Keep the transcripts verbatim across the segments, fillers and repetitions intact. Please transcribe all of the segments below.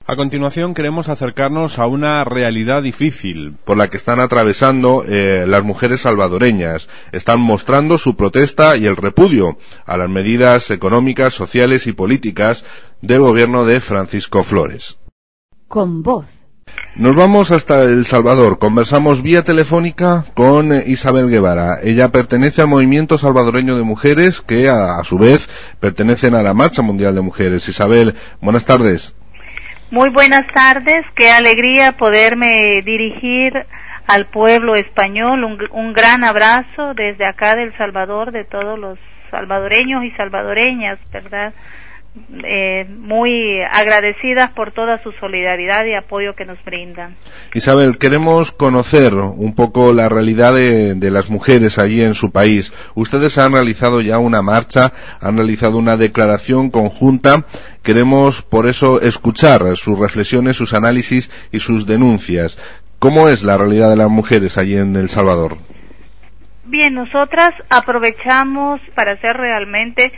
A continuación queremos acercarnos a una realidad difícil por la que están atravesando eh, las mujeres salvadoreñas. Están mostrando su protesta y el repudio a las medidas económicas, sociales y políticas del gobierno de Francisco Flores. Con voz. Nos vamos hasta El Salvador. Conversamos vía telefónica con Isabel Guevara. Ella pertenece al Movimiento Salvadoreño de Mujeres, que a, a su vez pertenecen a la Marcha Mundial de Mujeres. Isabel, buenas tardes. Muy buenas tardes, qué alegría poderme dirigir al pueblo español, un, un gran abrazo desde acá del Salvador, de todos los salvadoreños y salvadoreñas, ¿verdad? Eh, muy agradecidas por toda su solidaridad y apoyo que nos brindan. Isabel, queremos conocer un poco la realidad de, de las mujeres allí en su país. Ustedes han realizado ya una marcha, han realizado una declaración conjunta. Queremos por eso escuchar sus reflexiones, sus análisis y sus denuncias. ¿Cómo es la realidad de las mujeres allí en El Salvador? Bien, nosotras aprovechamos para hacer realmente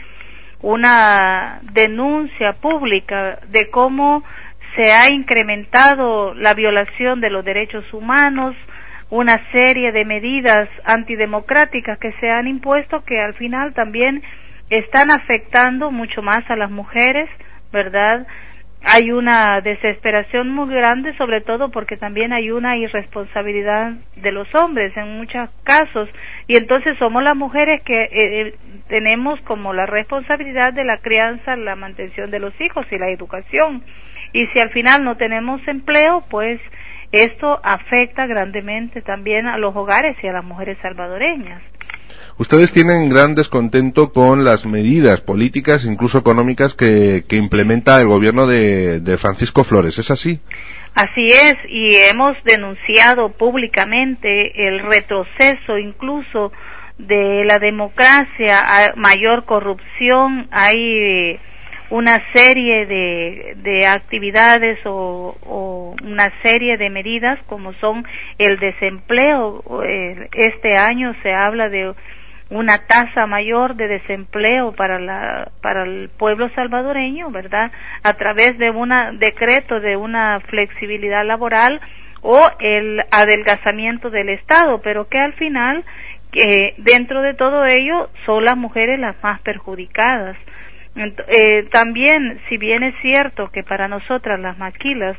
una denuncia pública de cómo se ha incrementado la violación de los derechos humanos, una serie de medidas antidemocráticas que se han impuesto que al final también están afectando mucho más a las mujeres, ¿verdad? Hay una desesperación muy grande, sobre todo porque también hay una irresponsabilidad de los hombres en muchos casos, y entonces somos las mujeres que eh, tenemos como la responsabilidad de la crianza, la mantención de los hijos y la educación, y si al final no tenemos empleo, pues esto afecta grandemente también a los hogares y a las mujeres salvadoreñas. Ustedes tienen gran descontento con las medidas políticas, incluso económicas, que, que implementa el gobierno de, de Francisco Flores, ¿es así? Así es, y hemos denunciado públicamente el retroceso incluso de la democracia, hay mayor corrupción, hay una serie de, de actividades o, o una serie de medidas como son el desempleo. Este año se habla de una tasa mayor de desempleo para la para el pueblo salvadoreño, ¿verdad? A través de un decreto de una flexibilidad laboral o el adelgazamiento del Estado, pero que al final, que dentro de todo ello, son las mujeres las más perjudicadas. Eh, también, si bien es cierto que para nosotras las maquilas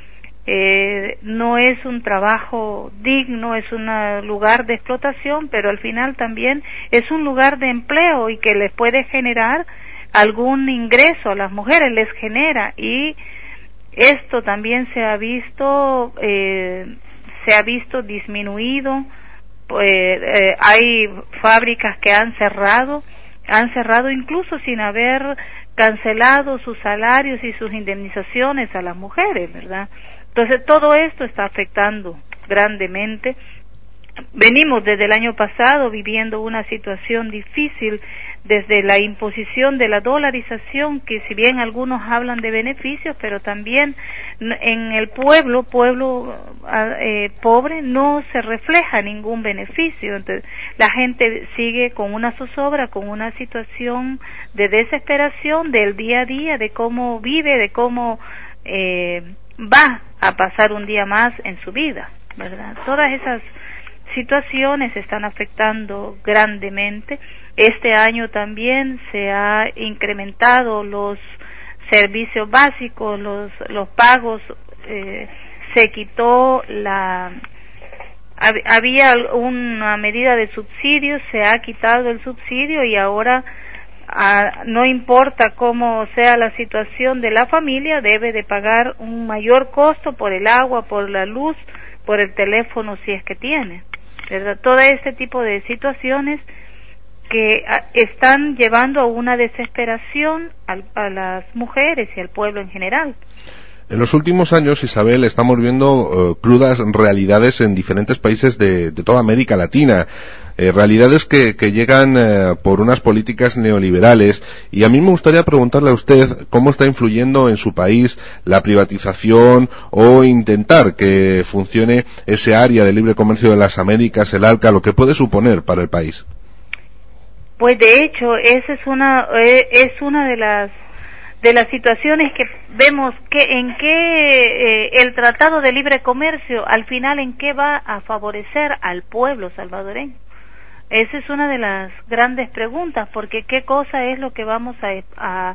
Eh, no es un trabajo digno, es un lugar de explotación, pero al final también es un lugar de empleo y que les puede generar algún ingreso a las mujeres, les genera, y esto también se ha visto eh, se ha visto disminuido. Pues, eh, hay fábricas que han cerrado, han cerrado incluso sin haber cancelado sus salarios y sus indemnizaciones a las mujeres, ¿verdad? Entonces todo esto está afectando grandemente. Venimos desde el año pasado viviendo una situación difícil desde la imposición de la dolarización, que si bien algunos hablan de beneficios, pero también en el pueblo, pueblo eh, pobre, no se refleja ningún beneficio. Entonces la gente sigue con una zozobra, con una situación de desesperación del día a día, de cómo vive, de cómo eh, va a pasar un día más en su vida, ¿verdad? Todas esas situaciones están afectando grandemente. Este año también se ha incrementado los servicios básicos, los los pagos, eh, se quitó la había una medida de subsidio, se ha quitado el subsidio y ahora a, no importa cómo sea la situación de la familia, debe de pagar un mayor costo por el agua, por la luz, por el teléfono si es que tiene, ¿verdad? Todo este tipo de situaciones que a, están llevando a una desesperación a, a las mujeres y al pueblo en general. En los últimos años, Isabel, estamos viendo uh, crudas realidades en diferentes países de, de toda América Latina, eh, realidades que, que llegan eh, por unas políticas neoliberales, y a mí me gustaría preguntarle a usted cómo está influyendo en su país la privatización o intentar que funcione ese área de libre comercio de las Américas, el ALCA, lo que puede suponer para el país. Pues de hecho, esa es una, es una de las de las situaciones que vemos que en qué eh, el Tratado de Libre Comercio al final en qué va a favorecer al pueblo salvadoreño. Esa es una de las grandes preguntas, porque qué cosa es lo que vamos a, a,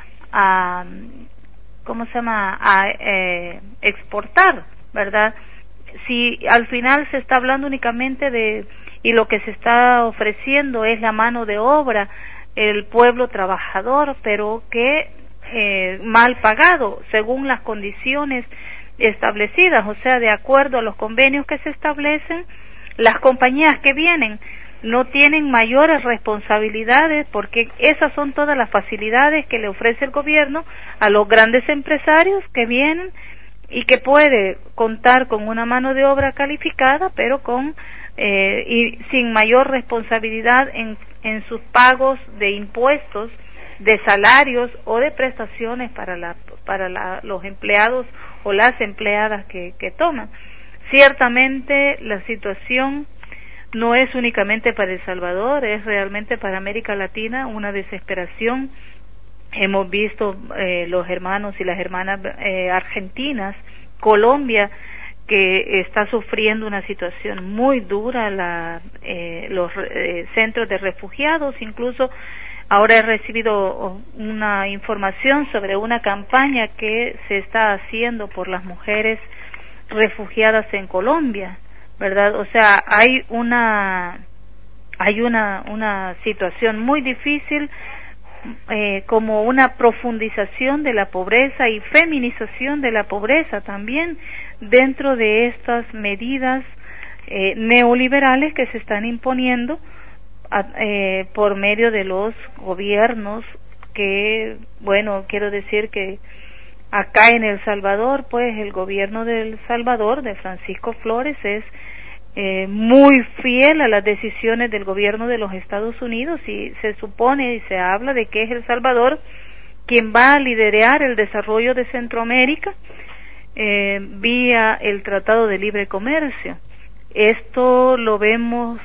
a ¿cómo se llama? a eh, exportar, ¿verdad? Si al final se está hablando únicamente de, y lo que se está ofreciendo es la mano de obra, el pueblo trabajador, pero que eh, mal pagado, según las condiciones establecidas, o sea, de acuerdo a los convenios que se establecen, las compañías que vienen no tienen mayores responsabilidades, porque esas son todas las facilidades que le ofrece el gobierno a los grandes empresarios que vienen y que puede contar con una mano de obra calificada, pero con eh, y sin mayor responsabilidad en, en sus pagos de impuestos, de salarios o de prestaciones para la, para la, los empleados o las empleadas que, que toman. Ciertamente la situación no es únicamente para El Salvador, es realmente para América Latina una desesperación. Hemos visto eh, los hermanos y las hermanas eh, argentinas, Colombia, que está sufriendo una situación muy dura, la, eh, los eh, centros de refugiados. Incluso ahora he recibido una información sobre una campaña que se está haciendo por las mujeres refugiadas en Colombia, ¿verdad? O sea, hay una hay una una situación muy difícil, eh, como una profundización de la pobreza y feminización de la pobreza también dentro de estas medidas eh, neoliberales que se están imponiendo a, eh, por medio de los gobiernos que, bueno, quiero decir que acá en El Salvador, pues el gobierno de El Salvador, de Francisco Flores, es eh, muy fiel a las decisiones del gobierno de los Estados Unidos, y se supone y se habla de que es El Salvador quien va a liderar el desarrollo de Centroamérica eh, vía el Tratado de Libre Comercio. Esto lo vemos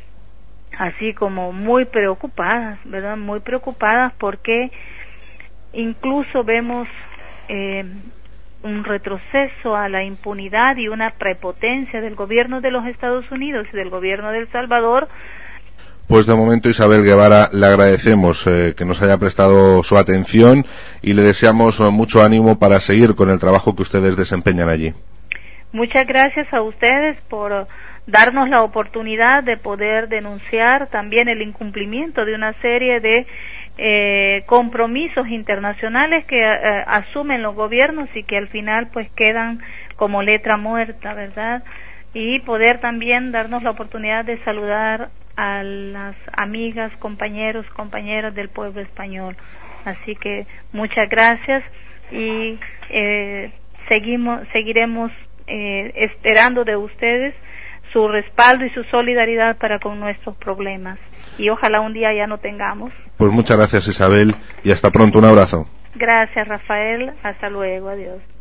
así como muy preocupadas, ¿verdad? Muy preocupadas porque incluso vemos Eh, un retroceso a la impunidad y una prepotencia del gobierno de los Estados Unidos y del gobierno de El Salvador. Pues de momento, Isabel Guevara, le agradecemos eh, que nos haya prestado su atención y le deseamos eh, mucho ánimo para seguir con el trabajo que ustedes desempeñan allí. Muchas gracias a ustedes por darnos la oportunidad de poder denunciar también el incumplimiento de una serie de Eh, compromisos internacionales que eh, asumen los gobiernos y que al final pues quedan como letra muerta, ¿verdad? Y poder también darnos la oportunidad de saludar a las amigas, compañeros, compañeras del pueblo español. Así que muchas gracias y eh, seguimos, seguiremos eh, esperando de ustedes su respaldo y su solidaridad para con nuestros problemas. Y ojalá un día ya no tengamos. Pues muchas gracias, Isabel, y hasta pronto. Un abrazo. Gracias, Rafael. Hasta luego. Adiós.